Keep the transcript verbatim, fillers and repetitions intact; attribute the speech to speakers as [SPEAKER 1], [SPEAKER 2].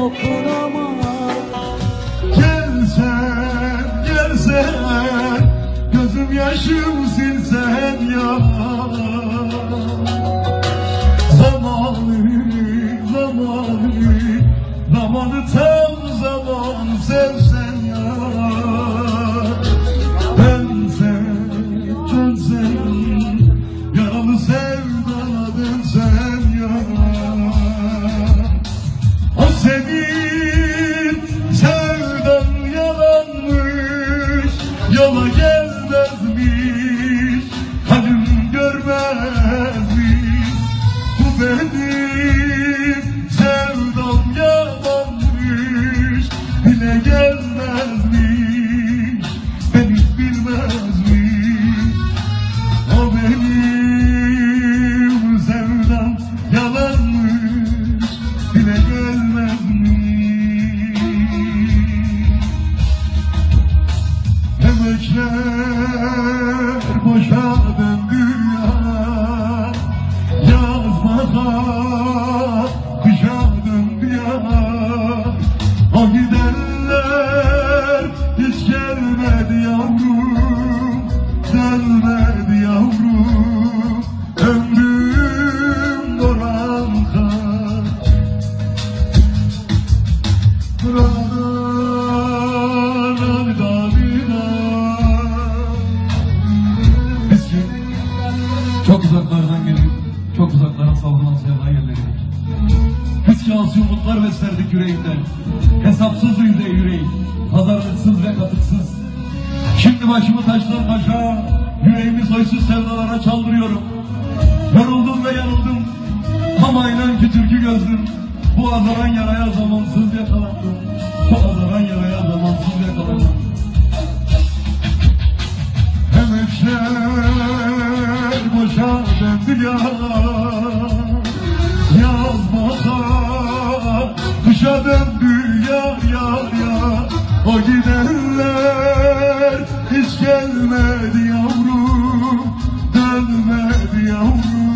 [SPEAKER 1] dokunamam.
[SPEAKER 2] Gelsen, gelsen, gözüm yaşım silsen ya. Zamanı, zamanı, zamanı tam zaman sevsen ya. Dönsen, dönsen, yaralı sevdana dönsen ya. O senin sevdan yalanmış, yola gelmezmiş, halim görmezmiş. Bu benim sevdam yalanmış, bile gelmezmiş, beni bilmezmiş. O benim sevdam yalanmış, bile gelmezmiş. Emekler boşa döndü ya, yazmadan kışa döndü ya. O gidenler hiç gelmedi yavrum, dönmedi yavrum. Ömrüm dolan kar, buradan abidabida. Biz ki çok uzaklardan gelip çok uzaklara savrulan sevda yerleridir. Biz ki asi umutlar beslerdik yüreğinden. Hesapsız yüzde yüreği, pazarlıksız ve katıksız. Şimdi başımı taşlar taşa, yüreğimi soysuz sevdalara çaldırıyorum. Yoruldum ve yanıldım, ama inan ki türkü gözlüm. Bu azaran yaraya zamansız yakalandım. Bu azaran yaraya zamansız yakalandım. Emekler boşa döndü ya, yazmasa kışa döndü yar yar yar. O gidenler hiç gelmedi yavrum, dönmedi yavrum.